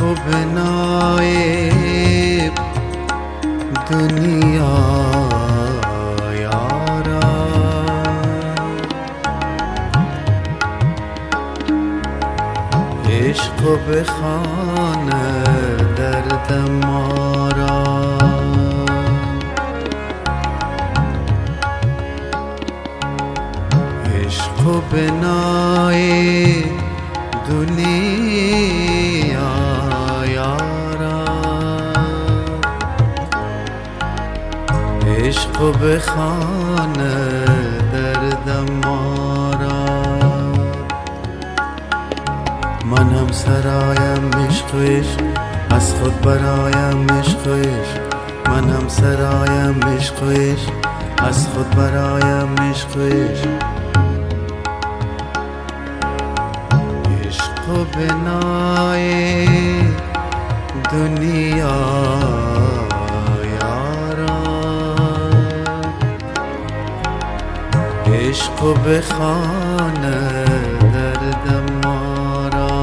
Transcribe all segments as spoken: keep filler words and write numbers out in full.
و بنای دنیا یارا، عشق و بخانه درد ما را، عشق و بنای دنیا یارا، عشق و بخانه درد ما را. من هم سرایم عشق و عشق از خود برایم عشق و عشق، من هم سرایم عشق و عشق از خود برایم عشق و عشق، عشق و بنای دنیا یارا، عشق و بخانه درد ما را.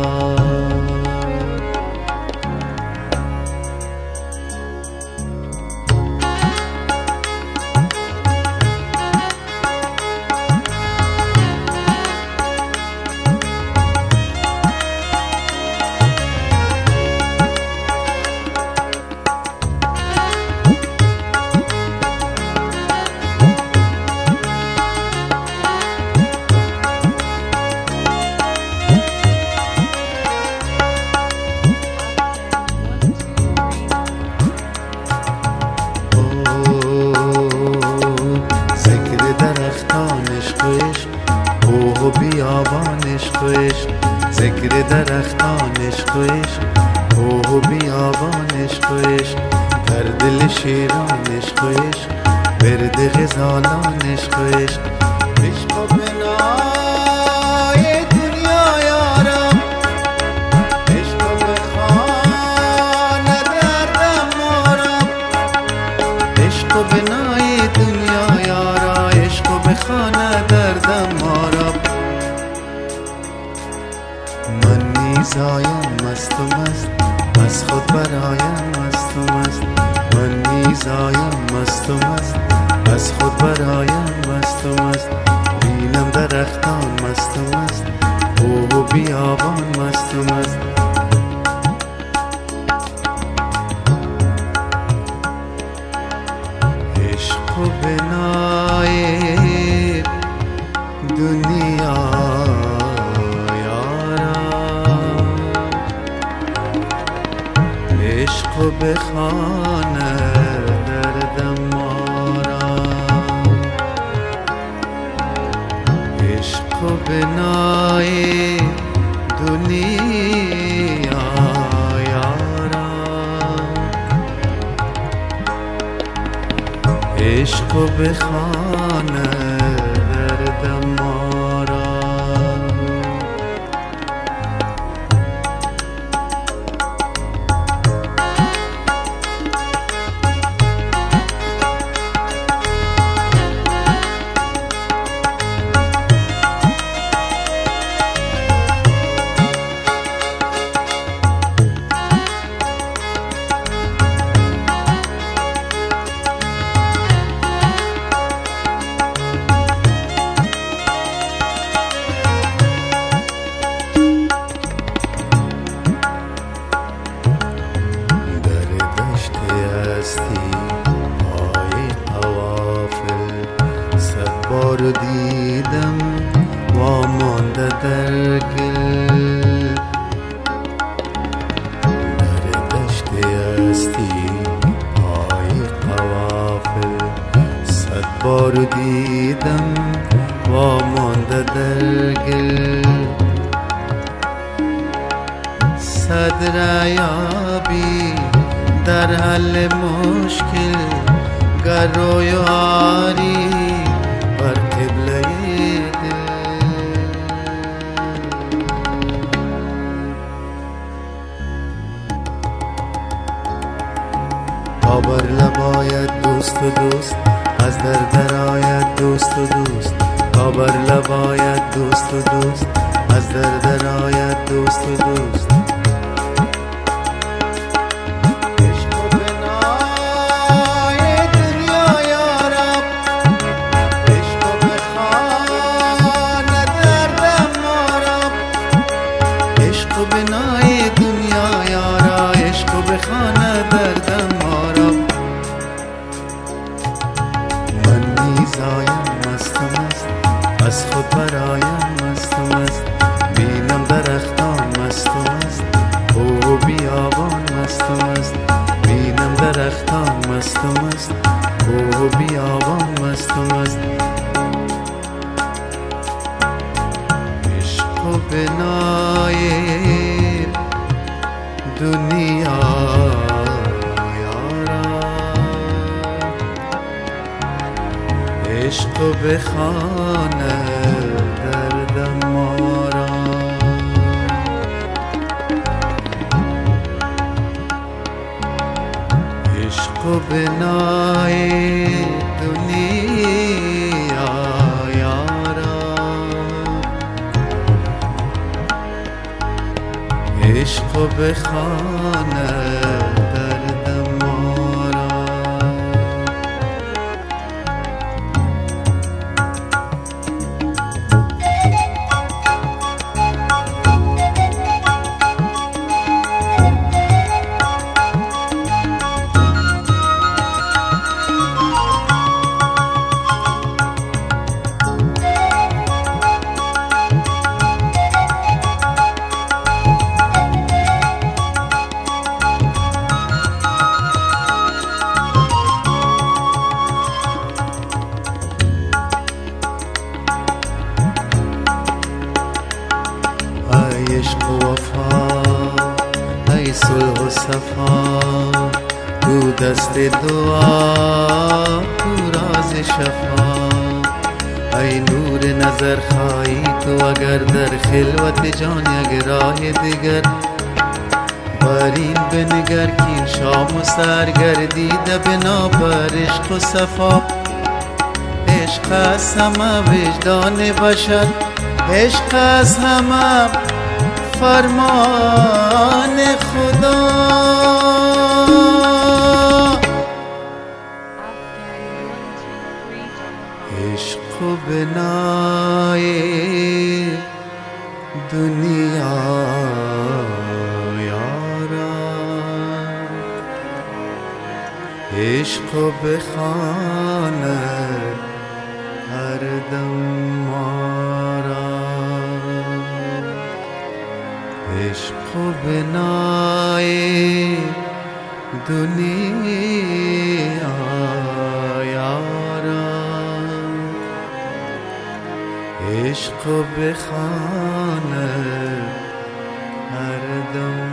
کوه و بیابان عشق و عشق، ذکر درختان عشق و عشق، کوه و بیابان عشق و عشق، در دل شیران عشق و عشق، ورد غزالان عشق و عشق، عشق و بنای دنیا یارا، عشق و بخانه درد ما را، عشق و بنای دنیا یارا، عشق و بخانه درد ما را. من میزایم مست و مست از خود برایم مست و مست، من میزایم مست و مست از خود برایم مست و مست، بینم درختان مست و مست، کوه و بیابان مست و مست، عشق و بنای دنیا یارا، عشق و بخانه درد ما را، عشق و بنای دنیا یارا، عشق و بخانه درد ما را. پای قوافل صد بار دیدم وامانده در گل، در دشت هستی پای قوافل صد بار دیدم وامانده در گل، صد ریابی در حل مشکل، گر روی آری بر قبله دل، تا بر لبایت دوست و دوست از در درآید دوست و دوست، تا بر لبایت دوست و دوست از در درآید دوست و دوست، بنای دنیا یارا عشق و بخانه دردم مارا عشق و بنای دنیا یارا عشق و بخانه دردم مارا عشق و وفا ای صلح و صفا تو دست دعا تو راز شفا ای نور نظر خواهی تو اگر در خلوت جان یک راه دیگر بارین بنگر که این شام و سرگردیده بنا بر عشق و صفا عشق از همه وجدان بشر عشق از همه فرمان خدا عشق و بنای دنیا یارا عشق و بخانه هر دم مارا عشق و بنای دنیا یارا عشق و بخانه هر دم